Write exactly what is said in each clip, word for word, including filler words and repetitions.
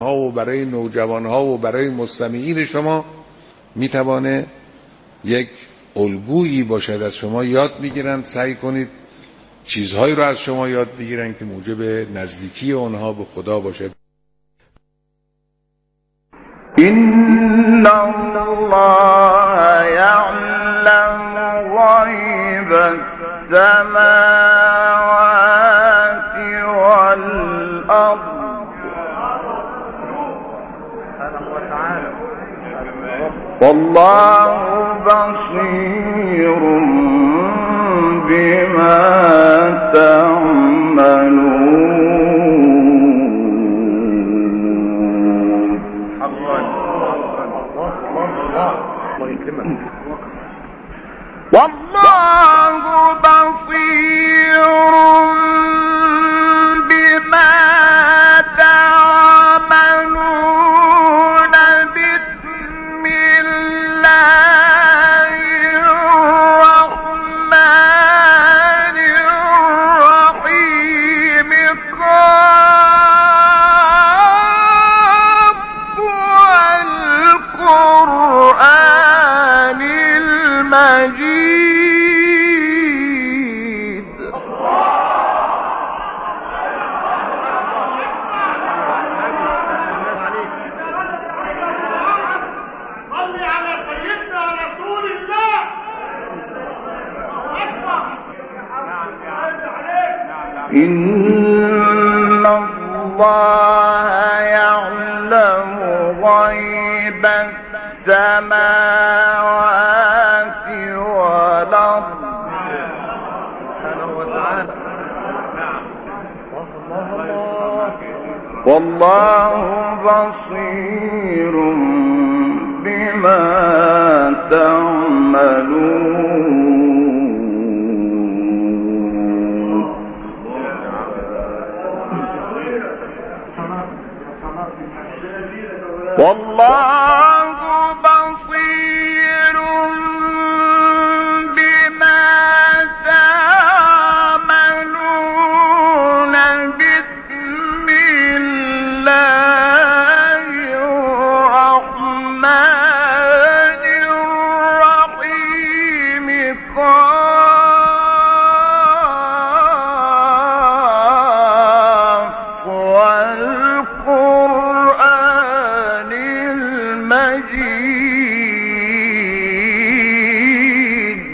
ها و برای نوجوان ها و برای مستمعین شما میتوانه یک الگویی باشد. از شما یاد میگیرن، سعی کنید چیزهایی رو از شما یاد بگیرن که موجب نزدیکی اونها به خدا باشد. إن الله يعلم غيب السماوات والأرض والله بصير بما تعملون. والله بصير بما تعملون. بسم الله الرحمن الرحيم. قاف والقرآن المجيد. صل على سيدنا رسول الله. إن الله يعلم غيب السماوات والأرض والله بصير بما تعملون. والله بصير بما تعملون. بسم الله الرحمن الرحيم. قاف والقرآن المجيد.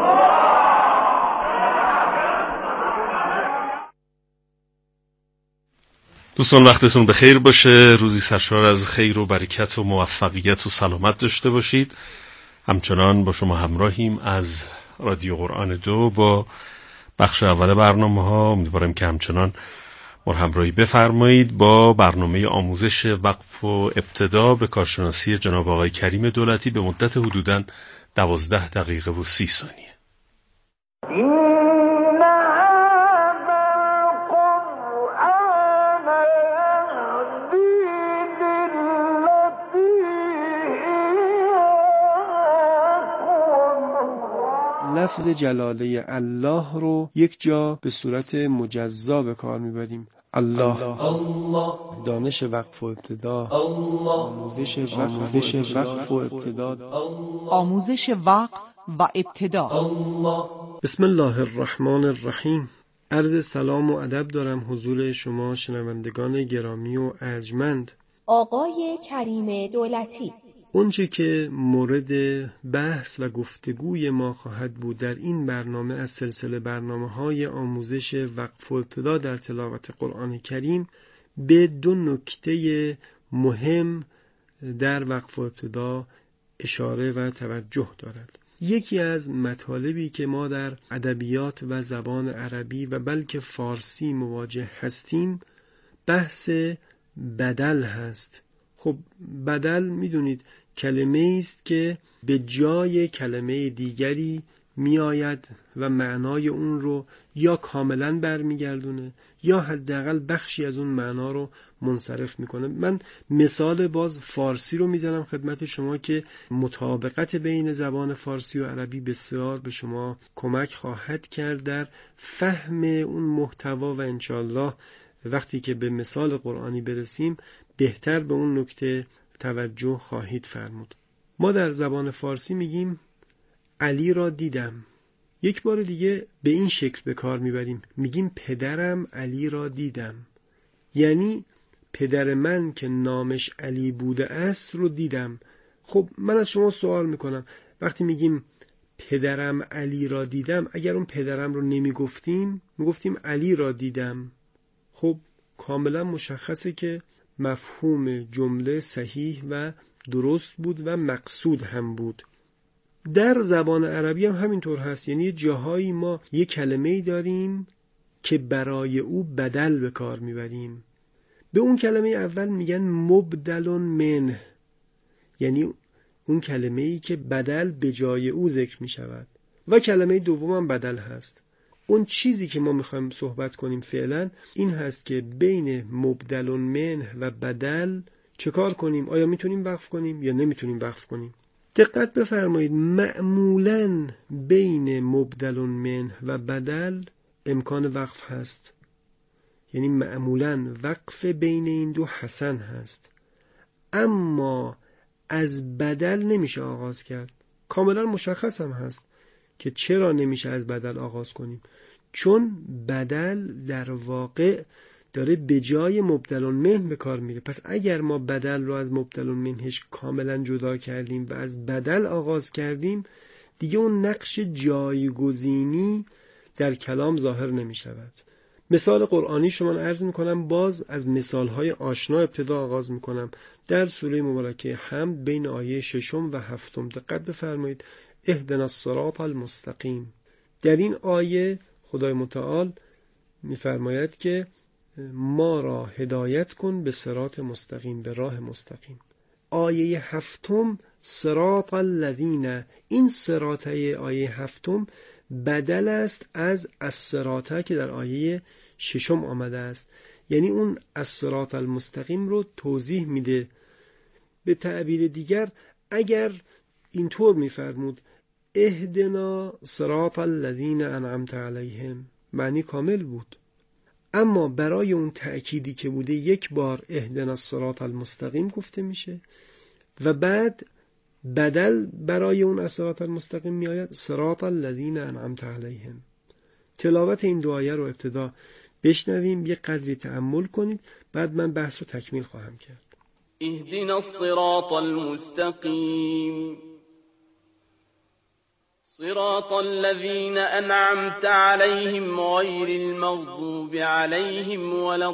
دوستان وقتتون بخیر باشه، روزی سرشار از خیر و برکت و موفقیت و سلامت داشته باشید. همچنان با شما همراهیم از رادیو قرآن دو با بخش اول برنامه ها. امیدوارم که همچنان ما همراهی بفرمایید با برنامه آموزش وقف و ابتدا به کارشناسی جناب آقای کریم دولتی به مدت حدوداً دوازده دقیقه و سی ثانیه. لفظ جلاله الله رو یک جا به صورت مجزا به کار میبریم. الله، الله، دانش وقف و ابتدا، آموزش آموزش وقف و ابتدا، آموزش وقف و ابتدا. بسم الله الرحمن الرحیم. عرض سلام و ادب دارم حضور شما شنوندگان گرامی و ارجمند. آقای کریم دولتی، اونچه که مورد بحث و گفتگوی ما خواهد بود در این برنامه از سلسله برنامه‌های آموزش وقف و ابتدا در تلاوت قرآن کریم به دو نکته مهم در وقف و ابتدا اشاره و توجه دارد. یکی از مطالبی که ما در ادبیات و زبان عربی و بلکه فارسی مواجه هستیم بحث بدل هست. خب بدل میدونید کلمه است که به جای کلمه دیگری می آید و معنای اون رو یا کاملا برمیگردونه یا حداقل بخشی از اون معنا رو منصرف میکنه. من مثال باز فارسی رو میزنم خدمت شما که مطابقت بین زبان فارسی و عربی بسیار به شما کمک خواهد کرد در فهم اون محتوا و انشالله وقتی که به مثال قرآنی برسیم بهتر به اون نکته توجه خواهید فرمود. ما در زبان فارسی میگیم علی را دیدم. یک بار دیگه به این شکل به کار میبریم، میگیم پدرم علی را دیدم. یعنی پدر من که نامش علی بوده است رو دیدم. خب من از شما سوال میکنم، وقتی میگیم پدرم علی را دیدم، اگر اون پدرم رو نمیگفتیم، میگفتیم علی را دیدم، خب کاملا مشخصه که مفهوم جمله صحیح و درست بود و مقصود هم بود. در زبان عربی هم همینطور هست. یعنی جاهایی ما یه کلمه‌ای داریم که برای او بدل به کار میبریم. به اون کلمه اول میگن مبدل منه، یعنی اون کلمه‌ای که بدل به جای او ذکر میشود. و کلمه دوم هم بدل هست. اون چیزی که ما میخوایم صحبت کنیم فعلا این هست که بین مبدل منه و بدل چه کار کنیم؟ آیا میتونیم وقف کنیم یا نمیتونیم وقف کنیم؟ دقت بفرمایید، معمولاً بین مبدل منه و بدل امکان وقف هست. یعنی معمولاً وقف بین این دو حسن هست، اما از بدل نمیشه آغاز کرد. کاملا مشخص هم هست که چرا نمیشه از بدل آغاز کنیم، چون بدل در واقع داره به جای مبدل منه به کار میره. پس اگر ما بدل رو از مبدل منهش کاملا جدا کردیم و از بدل آغاز کردیم، دیگه اون نقش جایگزینی در کلام ظاهر نمی شود. مثال قرآنی شما عرض می کنم، باز از مثالهای آشنا ابتدا آغاز می کنم. در سوره مبارکه حمد بین آیه ششم و هفتم دقت بفرمایید، اهدنا الصراط المستقیم. در این آیه خدای متعال می فرماید که ما را هدایت کن به صراط مستقیم، به راه مستقیم. آیه هفتم صراط الذین، این صراط آیه هفتم بدل است از الصراط که در آیه ششم آمده است. یعنی اون الصراط المستقیم رو توضیح میده. به تعبیر دیگر اگر اینطور میفرمود اهدنا صراط الذین انعمت علیهم، معنی کامل بود. اما برای اون تأکیدی که بوده یک بار اهدنا الصراط المستقیم گفته میشه و بعد بدل برای اون الصراط المستقیم میآید صراط الذین انعمت علیهم. تلاوت این دو آیه رو ابتدا بشنویم، یک قدری تأمل کنید، بعد من بحث رو تکمیل خواهم کرد. اهدنا الصراط المستقیم صراط الذين أنعمت عليهم غير المغضوب عليهم ولا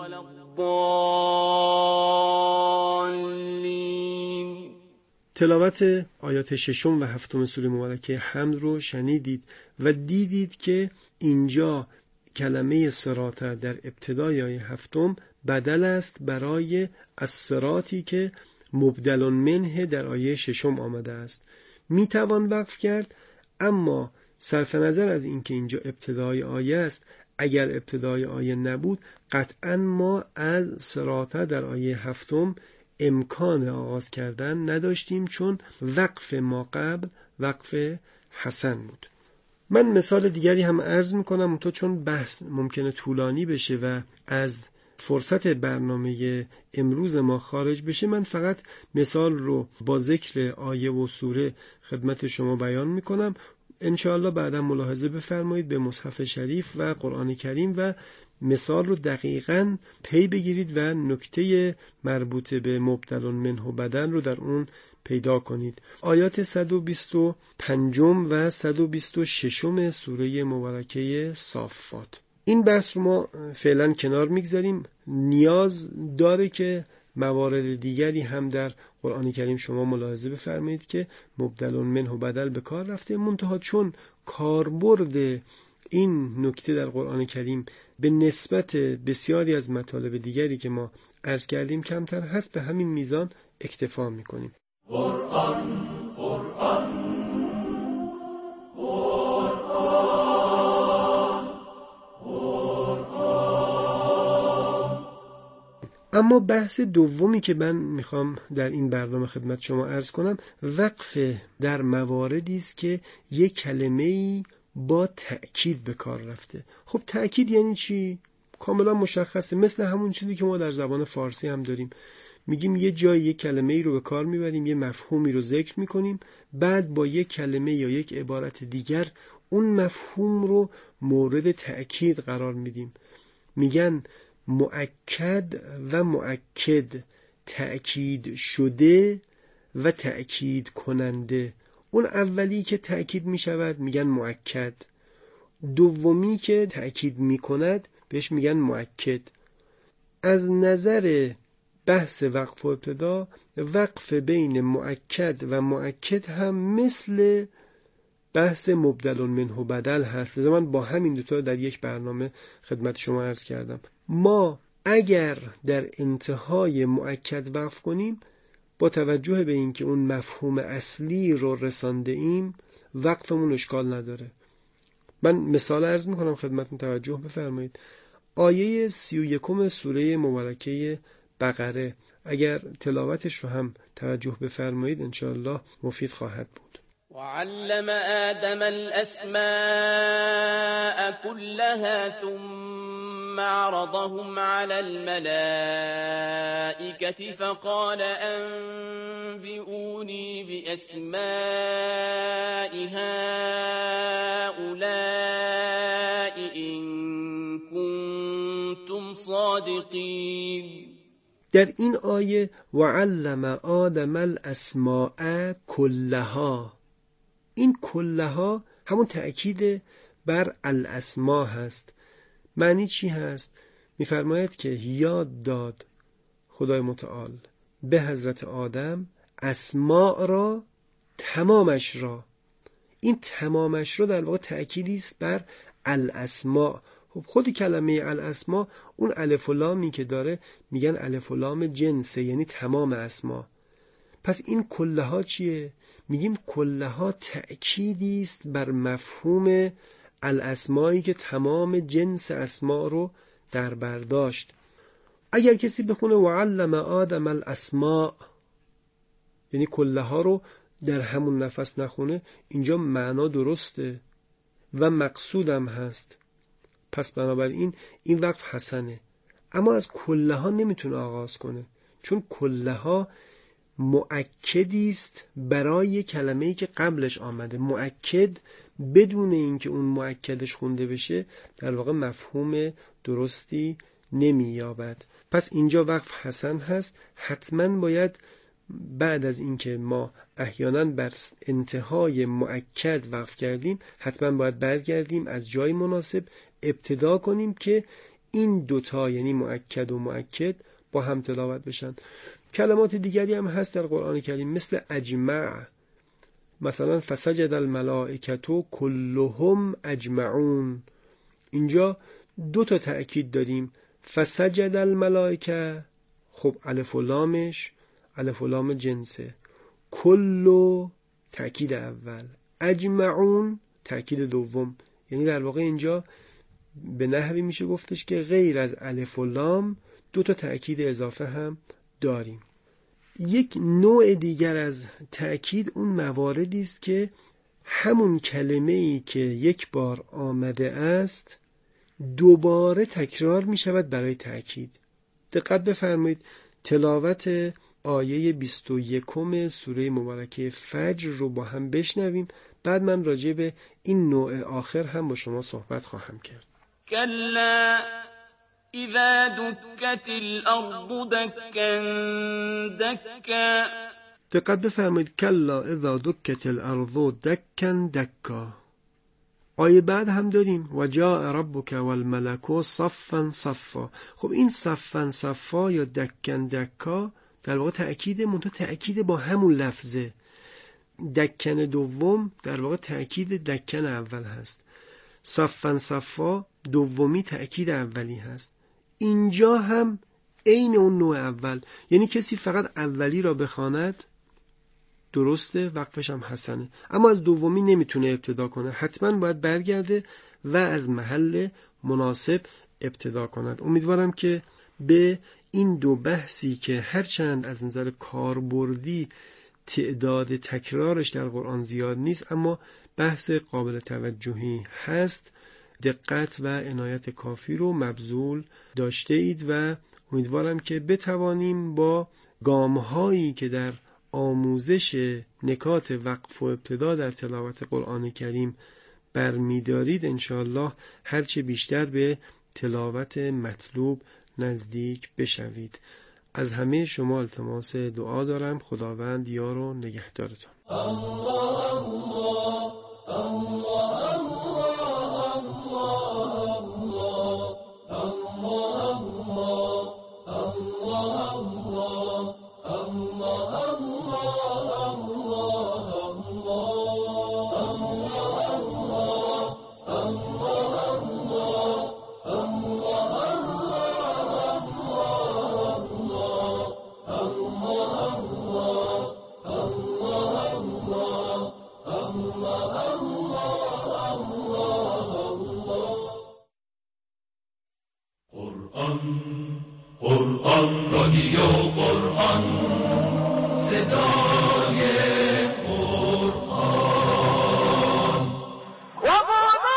الضالين. تلاوت آیات ششم و هفتم سوره مبارکه حمد رو شنیدید و دیدید که اینجا کلمه صراط در ابتدای آیه هفتم بدل است برای الصراطی که مبدل منه در آیه ششم آمده است. می توان وقف کرد، اما صرف نظر از اینکه اینجا ابتدای آیه است، اگر ابتدای آیه نبود قطعا ما از صراط در آیه هفتم امکان آغاز کردن نداشتیم، چون وقف ما قبل وقف حسن بود. من مثال دیگری هم عرض میکنم تو چون بحث ممکنه طولانی بشه و از فرصت برنامه امروز ما خارج بشه، من فقط مثال رو با ذکر آیه و سوره خدمت شما بیان میکنم. انشاءالله بعدا ملاحظه بفرمایید به مصحف شریف و قرآن کریم و مثال رو دقیقاً پی بگیرید و نکته مربوط به مبدل منه و بدل رو در اون پیدا کنید. آیات صد و بیست و پنج و صد و بیست و شش سوره مبارکه صافات. این بحث رو ما فعلا کنار میگذاریم. نیاز داره که موارد دیگری هم در قرآن کریم شما ملاحظه بفرمایید که مبدل منه و بدل به کار رفته، منتها چون کاربرد این نکته در قرآن کریم به نسبت بسیاری از مطالب دیگری که ما عرض کردیم کمتر هست، به همین میزان اکتفا میکنیم. قرآن قرآن اما بحث دومی که من میخوام در این برنامه خدمت شما عرض کنم، وقف در مواردی است که یک کلمه‌ای با تأکید به کار رفته. خب تأکید یعنی چی؟ کاملا مشخصه، مثل همون چیزی که ما در زبان فارسی هم داریم. میگیم یه جای یه کلمه ای رو به کار میبریم، یه مفهومی رو ذکر میکنیم، بعد با یک کلمه یا یک عبارت دیگر اون مفهوم رو مورد تأکید قرار میدیم. میگن مؤکد و مؤکد، تأکید شده و تأکید کننده. اون اولی که تأکید میشود میگن مؤکد، دومی که تأکید میکند بهش میگن مؤکد. از نظر بحث وقف و ابتدا، وقف بین مؤکد و مؤکد هم مثل بحث مبدل منه بدل هست. لذا من با همین دوتا در یک برنامه خدمت شما عرض کردم. ما اگر در انتهای مؤکد وقف کنیم، با توجه به اینکه اون مفهوم اصلی رو رسانده ایم، وقفمون اشکال نداره. من مثال عرض میکنم خدمتتون، توجه بفرمایید. آیه سی و یکم سوره مبارکه بقره، اگر تلاوتش رو هم توجه بفرمایید انشاءالله مفید خواهد بود. وعلم آدم الأسماء كلها ثم عرضهم على الملائكة فقال أنبئوني بأسماء هؤلاء إن كنتم صادقين. در این آیه وعلم آدم الاسماء کلها، این کلها همون تأکید بر الاسماء هست. معنی چی هست؟ میفرماید که یاد داد خدای متعال به حضرت آدم اسماء را، تمامش را. این تمامش را در واقع تأکیدی است بر الاسماء. خب خود کلمه الاسماء اون الف و لامی که داره میگن الف و لام جنسه، یعنی تمام اسما. پس این کلها چیه؟ میگیم کلها تأکیدی است بر مفهوم الاسمایی که تمام جنس اسما رو در بر داشت. اگر کسی بخونه وعلم آدم الاسماء، یعنی کلها رو در همون نفس نخونه، اینجا معنا درسته و مقصودم هست. پس بنابراین این وقف حسنه، اما از کلها نمیتونه آغاز کنه، چون کلها مؤکدی است برای کلمه‌ای که قبلش آمده. مؤکد بدون اینکه اون مؤکدش خونده بشه در واقع مفهوم درستی نمییابد. پس اینجا وقف حسن هست. حتما باید بعد از اینکه ما احیانا بر انتهای مؤکد وقف کردیم، حتما باید برگردیم از جای مناسب ابتدا کنیم که این دوتا یعنی مؤکد و مؤکد با هم تلاوت بشن. کلمات دیگری هم هست در قرآن کریم مثل اجمع، مثلا فسجد الملائکه کلهم اجمعون. اینجا دو تا تأکید داریم، فسجد الملائکه، خب الف و لامش الف و لام جنسه، کلو تأکید اول، اجمعون تأکید دوم. یعنی در واقع اینجا به نحوی میشه گفتش که غیر از الف و لام دو تا تأکید اضافه هم داریم. یک نوع دیگر از تأکید اون مواردی است که همون کلمه‌ای که یک بار آمده است دوباره تکرار می شود برای تأکید. دقت بفرمایید، تلاوت آیه بیست و یکم سوره مبارکه فجر رو با هم بشنویم، بعد من راجع به این نوع آخر هم با شما صحبت خواهم کرد. كلا إذا دكت الأرض دكا دكا. دقت بفرمایید، کلا اذا دکت الارض دکا دکا. آیه بعد هم داریم و جاء ربک والملک صفا صفا. خب این صفا صفا یا دکا دکا در واقع تأکید منتها تأکید با همون لفظه. دکن دوم در واقع تأکید دکن اول هست. صفا صفا دومی تأکید اولی هست. اینجا هم عین اون نوع اول، یعنی کسی فقط اولی را بخواند درسته، وقفش هم حسنه، اما از دومی نمیتونه ابتدا کنه، حتما باید برگرده و از محل مناسب ابتدا کند. امیدوارم که به این دو بحثی که هرچند از نظر کاربردی تعداد تکرارش در قرآن زیاد نیست اما بحث قابل توجهی هست، دقت و عنایت کافی رو مبذول داشته اید و امیدوارم که بتوانیم با گام‌هایی که در آموزش نکات وقف و ابتدا در تلاوت قرآن کریم برمی‌دارید، انشاءالله هرچه بیشتر به تلاوت مطلوب نزدیک بشوید. از همه شما التماس دعا دارم. خداوند یار و نگهدارتان. الله الله الله قرآن رادیو قرآن صدای قرآن و بدا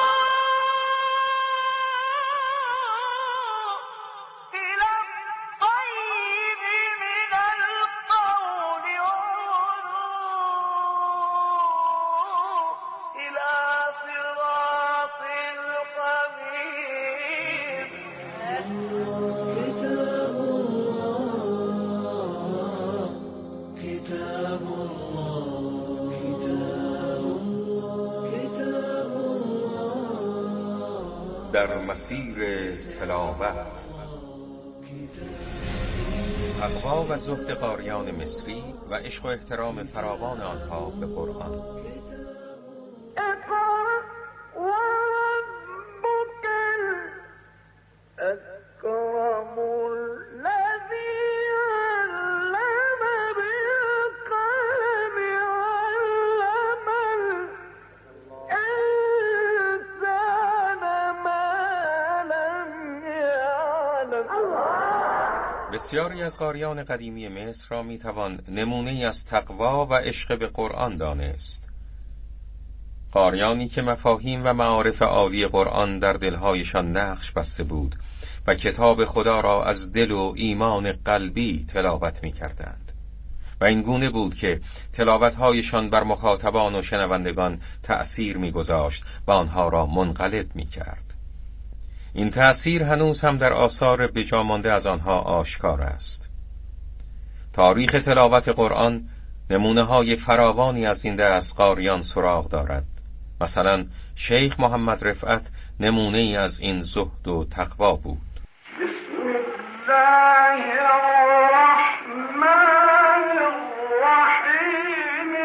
إلى الطيب من القول إلى صراط الحميد. در مسیر تلاوت تقوا و زهد قاریان مصری و عشق و احترام فراوان آنها به قرآن. بسیاری از قاریان قدیمی مصر را میتوان نمونه‌ای از تقوا و عشق به قرآن دانست. قاریانی که مفاهیم و معارف عالی قرآن در دلهایشان نقش بسته بود و کتاب خدا را از دل و ایمان قلبی تلاوت میکردند و این گونه بود که تلاوتهایشان بر مخاطبان و شنوندگان تأثیر میگذاشت و آنها را منقلب میکرد. این تأثیر هنوز هم در آثار بجا مانده از آنها آشکار است. تاریخ تلاوت قرآن نمونه‌های فراوانی از این دست قاریان سراغ دارد. مثلا شیخ محمد رفعت نمونه‌ای از این زهد و تقوا بود. بسم الله الرحمن الرحیم.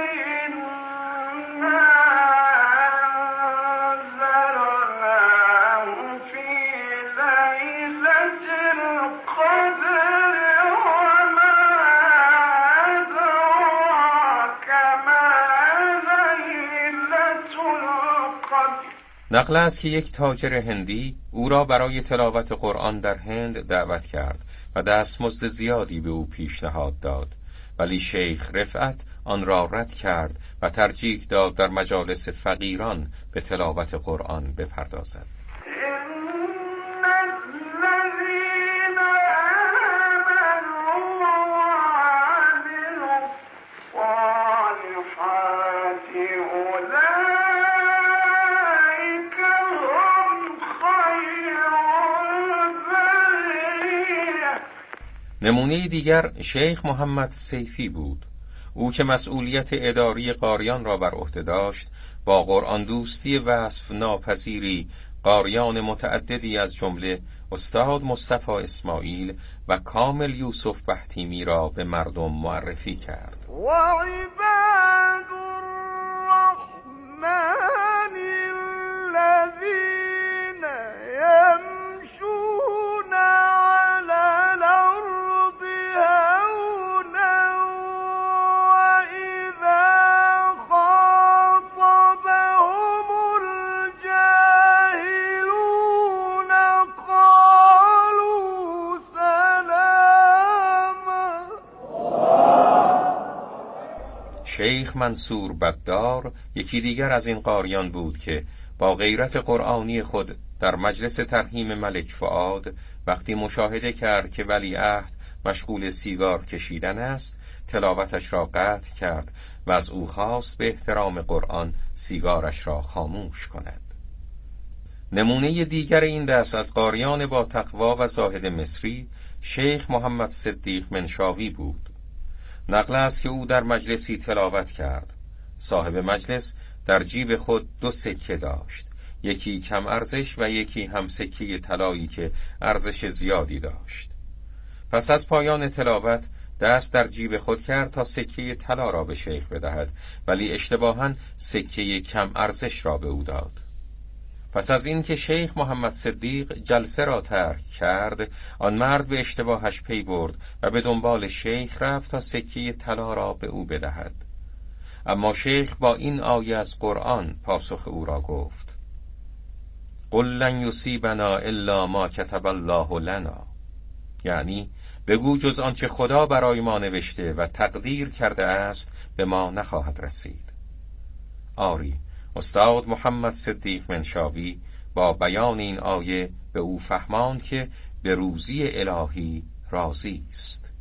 نقل است که یک تاجر هندی او را برای تلاوت قرآن در هند دعوت کرد و دستمزد زیادی به او پیشنهاد داد، ولی شیخ رفعت آن را رد کرد و ترجیح داد در مجالس فقیران به تلاوت قرآن بپردازد. نمونه دیگر شیخ محمد سیفی بود. او که مسئولیت اداری قاریان را بر عهده داشت، با قرآن دوستی وصف ناپذیری قاریان متعددی از جمله استاد مصطفی اسماعیل و کامل یوسف بحتیمی را به مردم معرفی کرد. و عباد الرحمن الذین یمشون علی الارض هونا و اذا خاطبهم الجاهلون قالوا سلاما. شیخ منصور بددار یکی دیگر از این قاریان بود که با غیرت قرآنی خود در مجلس ترحیم ملک فؤاد وقتی مشاهده کرد که ولیعهد مشغول سیگار کشیدن است، تلاوتش را قطع کرد و از او خواست به احترام قرآن سیگارش را خاموش کند. نمونه دیگر این دست از قاریان با تقوا و زاهد مصری شیخ محمد صدیق منشاوی بود. نقل است که او در مجلسی تلاوت کرد. صاحب مجلس در جیب خود دو سکه داشت، یکی کم ارزش و یکی هم سکه طلایی که ارزش زیادی داشت. پس از پایان تلاوت دست در جیب خود کرد تا سکه طلا را به شیخ بدهد، ولی اشتباهاً سکه کم ارزش را به او داد. پس از این که شیخ محمد صدیق جلسه را ترک کرد، آن مرد به اشتباهش پی برد و به دنبال شیخ رفت تا سکه طلا را به او بدهد. اما شیخ با این آیه از قرآن پاسخ او را گفت: قل لن یصیبنا الا ما کتب الله لنا، یعنی بگو جز آنچه خدا برای ما نوشته و تقدیر کرده است به ما نخواهد رسید. آری، استاد محمد صدیق منشاوی با بیان این آیه به او فهماند که به روزی الهی راضی است.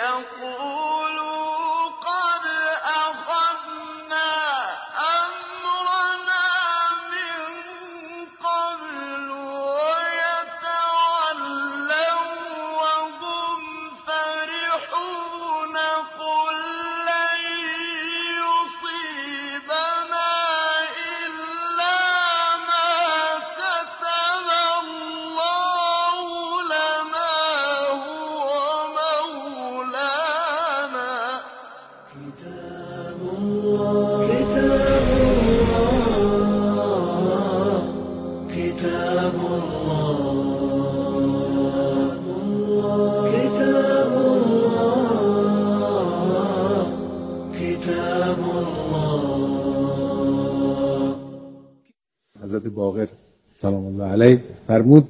حضرت باقر سلام الله علیه فرمود: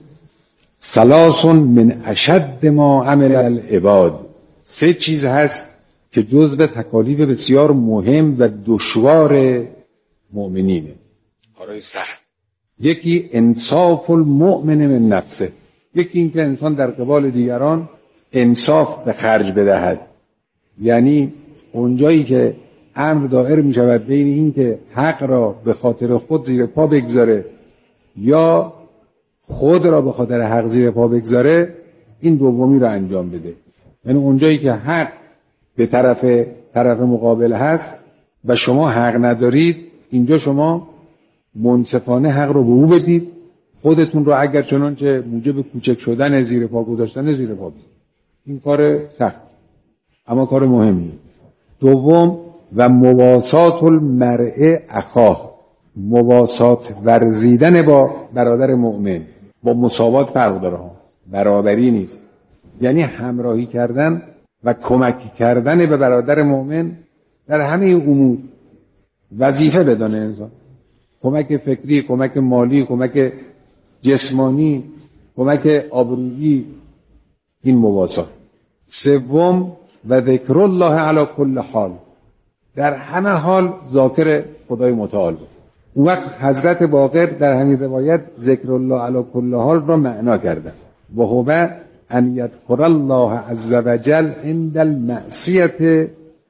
ثلاث من اشد ما عمل العباد. سه چیز هست که جزو تکالیف بسیار مهم و دشوار مؤمنینه، کارهای سخت. یکی انصاف المؤمن من نفسه، یکی این که انسان در قبال دیگران انصاف به خرج بدهد، یعنی اونجایی که امر دائر می شود بین این که حق را به خاطر خود زیر پا بگذاره یا خود را به خاطر حق زیر پا بگذاره، این دومی را انجام بده. یعنی اونجایی که حق به طرف طرف مقابل هست و شما حق ندارید، اینجا شما منصفانه حق رو به او بدید، خودتون رو اگر چنانچه موجب کوچک شدن زیر پا گذاشتن زیر پا بدید. این کار سخت اما کار مهمی. دوم و مواسات المرء اخاه، مواسات ورزیدن با برادر مؤمن. با مساوات فرق داره ها، برابری نیست. یعنی همراهی کردن و کمک کردن به برادر مؤمن در همه امور. وظیفه بدانه انسان، کمک فکری، کمک مالی، کمک جسمانی، کمک آبرویی، این مواسات. سوم و ذکر الله علی کل حال، در همه حال ذاکر خدای متعال. اون وقت حضرت باقر در همین روایت ذکر الله علی کل حال را معنا کردن: و هو ان یذکر الله عز وجل عند المعصیه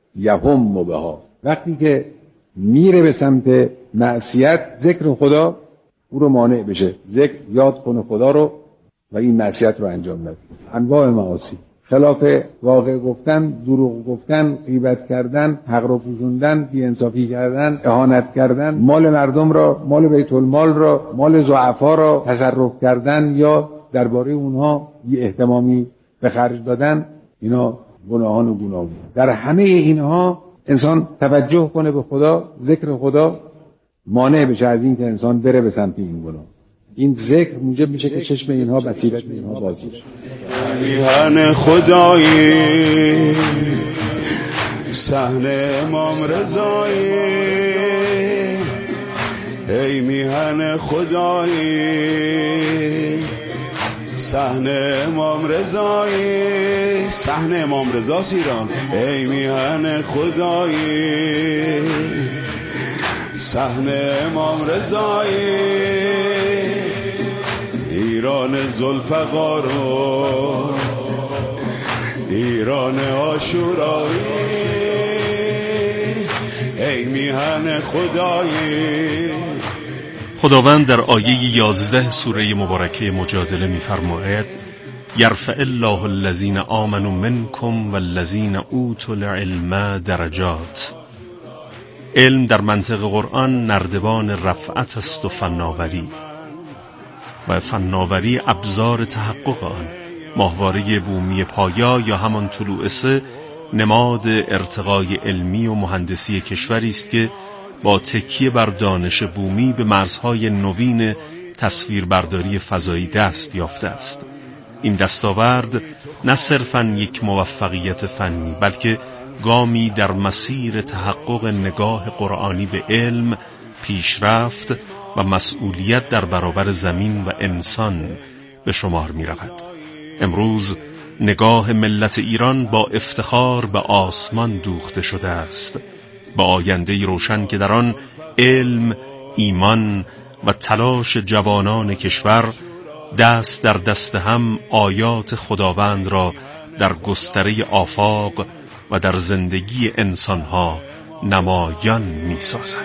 یهم بها. وقتی که میره به سمت معصیت، ذکر خدا او رو مانع بشه، ذکر یاد کنه خدا رو و این معصیت رو انجام بده. انواع معاصی، خلاف واقع گفتن، دروغ گفتن، غیبت کردن، حق رو پوشوندن، بی‌انصافی کردن، اهانت کردن، مال مردم را، مال بیت المال را، مال ضعفا را تصرف کردن یا درباره اونها بی اهتمامی به خرج دادن، اینا گناهان و گناه. در همه اینها انسان توجه کنه به خدا، ذکر خدا، مانع بشه از این که انسان بره به سمت این گناه. این ذکر موجب میشه که چشم اینها بصیرت اینها باز بشه. میهن خدایی صحنه امام رضایی، ای میهن خدایی صحنه امام رضایی، صحنه امام رضا ایران. ای میهن خدایی صحنه امام رضایی، ایران ذوالفقار و ایران عاشورایی ای میهن خدایی. خداوند در آیه یازده سوره مبارکه مجادله می‌فرماید یرفع الله الذین آمنوا منکم والذین اوتوا العلم درجات. علم در منطق قرآن نردبان رفعت است و فناوری، و فناوری ابزار تحقق آن. ماهواره بومی پایا یا همان طلوع سه نماد ارتقای علمی و مهندسی کشوری است که با تکیه بر دانش بومی به مرزهای نوین تصویربرداری فضایی دست یافته است. این دستاورد نه صرفاً یک موفقیت فنی، بلکه گامی در مسیر تحقق نگاه قرآنی به علم، پیشرفت و مسئولیت در برابر زمین و انسان به شمار می رود. امروز نگاه ملت ایران با افتخار به آسمان دوخته شده است، با آینده روشن که در آن علم، ایمان و تلاش جوانان کشور دست در دست هم آیات خداوند را در گستره آفاق و در زندگی انسانها نمایان می سازند.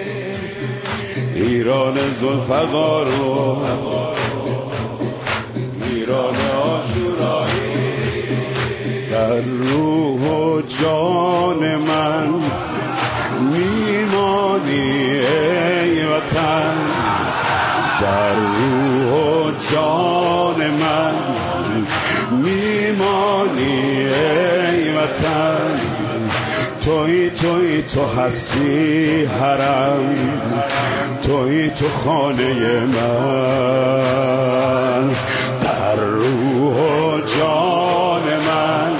ایران ذوالفقار و ایران عاشورایی در روح و جان من میمانی ای وطن، در روح و جان من میمانی ای وطن. توی توی تو هستی حرم، توی تو خانه من، در روح و جان من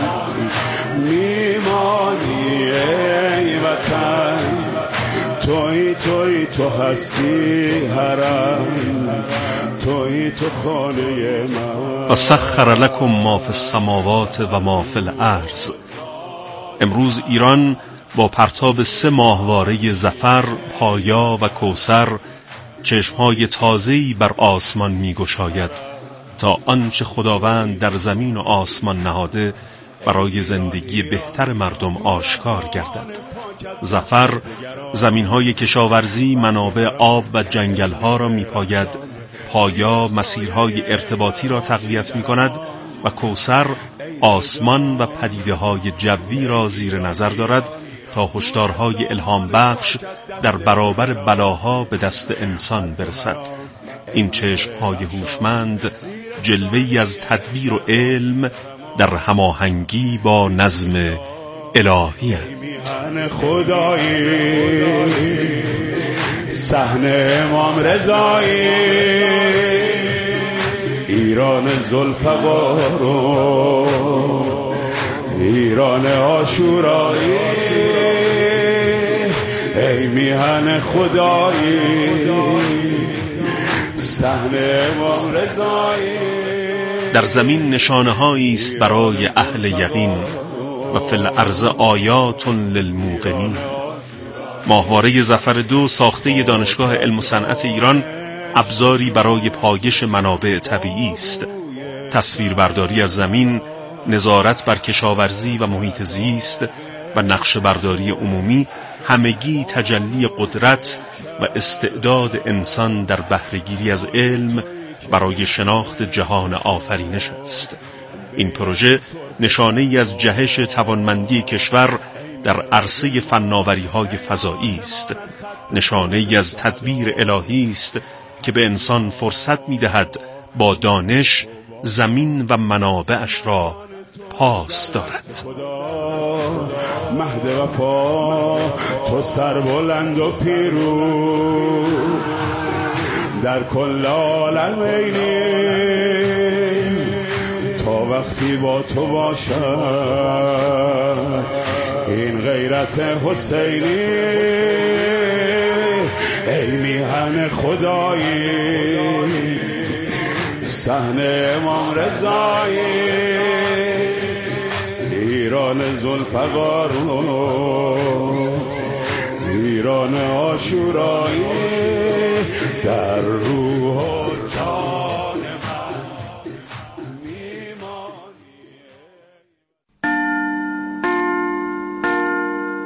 میمانی ای وطن. توی توی تو هستی حرم، توی تو خانه من. و سخر لکم ما فی السماوات و ما فی الارض. امروز ایران با پرتاب سه ماهواره ظفر، پایا و کوثر چشمهای تازه‌ای بر آسمان می‌گشاید تا آنچه خداوند در زمین و آسمان نهاده برای زندگی بهتر مردم آشکار گردد. ظفر زمین‌های کشاورزی، منابع آب و جنگل‌ها را می‌پاید، پایا مسیرهای ارتباطی را تقویت می‌کند و کوثر آسمان و پدیده‌های جوی را زیر نظر دارد تا هشدارهای الهام بخش در برابر بلاها به دست انسان برسد. این چشم‌های هوشمند جلوه‌ای از تدبیر و علم در هماهنگی با نظم الهی میهن خدایی صحنه امام رضایی ایران ذوالفقار و ایران عاشورایی ای میهن خدایی صحنه امام رضایی. در زمین نشانه‌هایی است برای اهل یقین و فی الارض آیات للموقنین. ماهواره ظفر دو ساخته دانشگاه علم و صنعت ایران ابزاری برای پایش منابع طبیعی است. تصویربرداری از زمین، نظارت بر کشاورزی و محیط زیست و نقشه برداری عمومی همگی تجلی قدرت و استعداد انسان در بهره‌گیری از علم برای شناخت جهان آفرینش است. این پروژه نشانه‌ای از جهش توانمندی کشور در عرصه فناوری‌های فضایی است، نشانه‌ای از تدبیر الهی است که به انسان فرصت می‌دهد با دانش زمین و منابعش را پاس دارد. مهد وفا تو سربلند و پیروز در کل عالم اینی تا وقتی با تو باشد این غیرت حسینی ای میهن خدایی صحنه امام رضایی ایران ذوالفقار ایران عاشورایی در رو